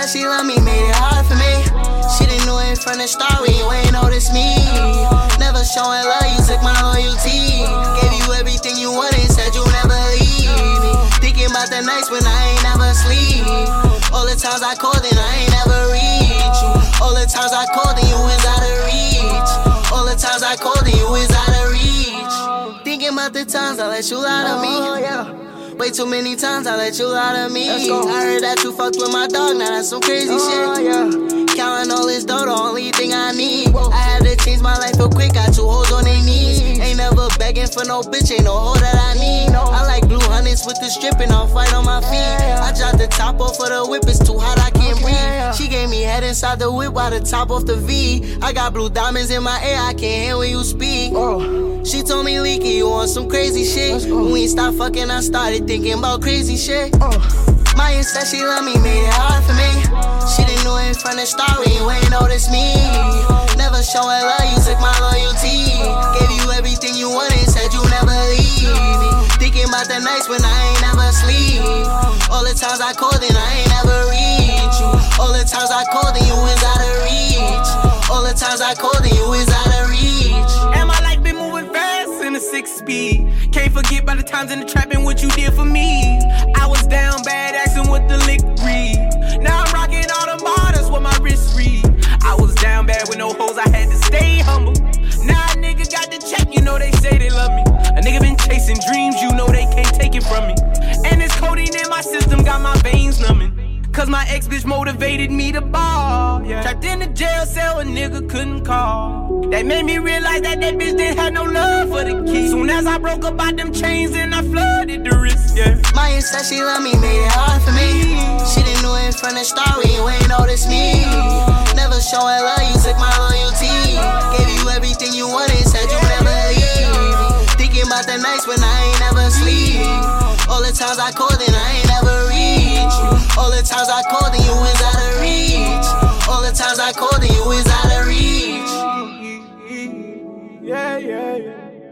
said she love me, made it hard for me. She didn't know it from the start when you ain't noticed me. Never showing love, you took my loyalty. Gave you everything you wanted, said you never leave me. Thinking about the nights when I ain't never sleep. All the times I called and I ain't never reach you. All the times I called and you was out of reach. All the times I called and you was out of reach. Thinking about the times I let you lie to me. Way too many times I let you lie to me. I heard that you fucked with my dog, now that's some crazy shit. Counting all this dough, the only thing I need. I had to change my life real quick, got 2 hoes on their knees. Ain't never begging for no bitch, ain't no hoe that I need. I like blue hunnids with the stripping, I'll fight on my feet. I dropped the top off of the whip, it's too hot, I can't breathe. She gave me head inside the whip while the top off the V. I got blue diamonds in my ear, I can't hear when you speak. She told me, Leaky, you want some crazy shit. When we stopped fucking, I started thinking about crazy shit. Maya said she love me, made it hard for me. She didn't know it from the start when you ain't noticed me. Never showing love, you took my loyalty. Gave you everything you wanted, said you never leave me. Thinking about the nights when I ain't never sleep. All the times I called and I ain't never reach you. All the times I called and you was out of reach. All the times I called and you was out of reach. And my life been moving fast in a 6-speed. Can't forget by the times in the trap and what you did for me. I was down bad, asking what the lick read. Now I'm rocking all the models with my wrist read. I was down bad with no hoes, I had to stay humble. Now a nigga got the check, you know they say they love me. A nigga been chasing dreams, you know they can't take it from me. And this codeine in my system got my veins numbing. Cause my ex-bitch motivated me to ball. Trapped in the jail cell, a nigga couldn't call. That made me realize that bitch didn't have no love for the kid. Soon as I broke up out them chains and I flooded the wrist, Maya said she love me, made it hard for me. She didn't know it from the start when you ain't noticed me. Never showing love, you took my loyalty. Gave you everything you wanted, said you never leave me. Thinking about the nights when I ain't never sleep. All the times I called and I ain't never reach you. All the times I called and you was out of reach. All the times I called and you was out of reach. Yeah.